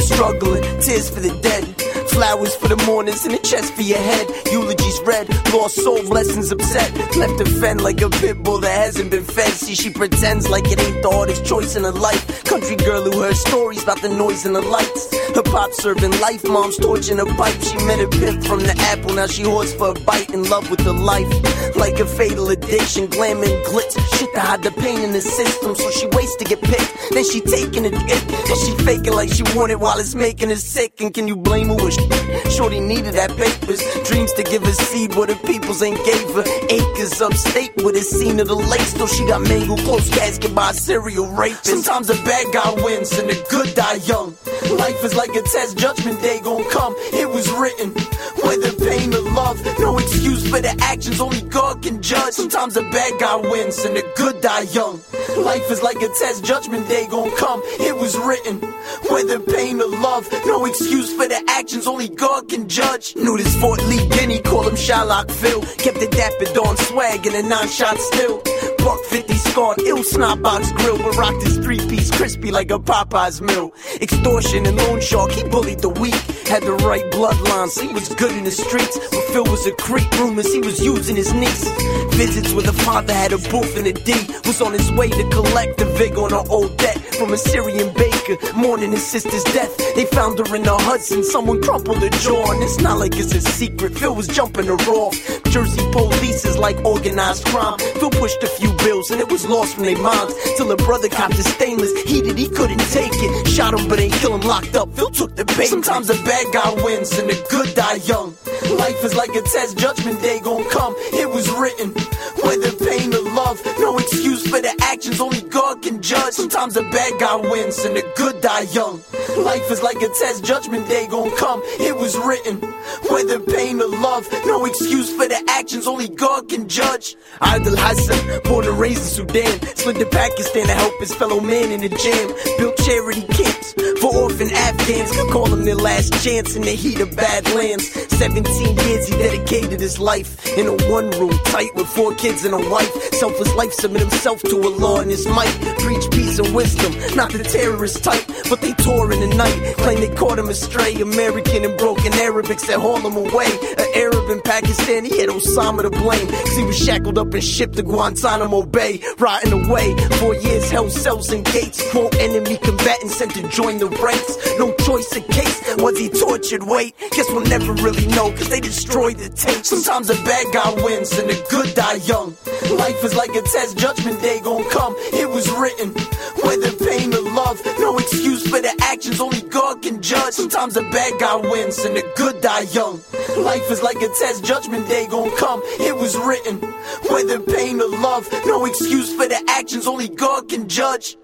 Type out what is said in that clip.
struggling, tears for the dead. Flowers for the mourners and a chest for your head. Eulogies read, lost soul, lessons upset. Left to fend like a pit bull that hasn't been fed. See, she pretends like it ain't the hardest choice in her life. Country girl who heard stories about the noise and the lights. Her pop serving life, mom's torching her pipe. She met a pimp from the apple, now she hoards for a bite. In love with her life, like a fatal addiction. Glamour and glitz, shit to hide the pain in the system. So she waits to get picked, then she taking it, and she faking like she want it while it's making her sick. And can you blame her with shorty needed that papers, dreams to give her seed where the peoples ain't gave her. Acres upstate with a scene of the lake, still she got mangled close casket by a serial rapist. Sometimes a bad guy wins and the good die young. Life is like a test, judgment day gon' come. It was written, whether pain or love, no excuse for the actions, only God can judge. Sometimes a bad guy wins and the good die young. Life is like a test, judgment day gon' come. It was written, whether pain or love, no excuse for the actions, only God can judge. Knew this Fort Lee Guinea, call him Shylock Phil. Kept the dapper Dawn swag and a 9-shot still. Buck 50 scarred, ill snot box grill, but rocked his 3-piece crispy like a Popeye's meal. Extortion and loan shark, he bullied the weak. Had the right bloodline, so he was good in the streets. But Phil was a creep, rumors he was using his niece. Visits where the father had a booth in the D. Was on his way to collect the vig on her old debt from a Syrian baker, mourning his sister's death. They found her in the Hudson, someone crumpled her jaw. And it's not like it's a secret, Phil was jumping her off. Jersey police is like organized crime. Phil pushed a few bills and it was lost from their minds. Till her brother copped the stainless, heated, he couldn't take it. Shot him but ain't kill him, locked up, Phil took the bait. Sometimes a bad guy wins and the good die young. Life is like a test, judgment day gon' come. It was written, whether pain or love, no excuse for the actions, only God can judge. Sometimes a bad guy wins and the good die young. Life is like a test, judgment day gon' come. It was written, whether pain or love, no excuse for the actions, only God can judge. Adil Hassan, born and raised in Sudan, slid to Pakistan to help his fellow man in the jam. Built charity camps for orphan Afghans, could call them their last chance in the heat of Badlands. 17 years he dedicated his life in a one room tight with 4 kids and a wife. Selfless life, submit himself to Allah and his might. Preach peace and wisdom, not the terrorist type, but they tore in the night. Claim they caught him astray, American and broken Arabic said haul him away. An Arab in Pakistan, he had Osama to blame, cause he was shackled up and shipped to Guantanamo Bay. Rotting away, 4 years held cells and gates. Quote, enemy combatants sent to join the ranks. No choice of case, was he tortured? Wait, guess we'll never really know, cause they destroyed the tape. Sometimes a bad guy wins and the good die young. Life is like a test, judgment day gon' come. It was written, whether pain or love, no excuse for the actions, only God can judge. Sometimes a bad guy wins and the good die young. Life is like a test, judgment day gon' come. It was written, whether pain or love, no excuse for the actions, only God can judge.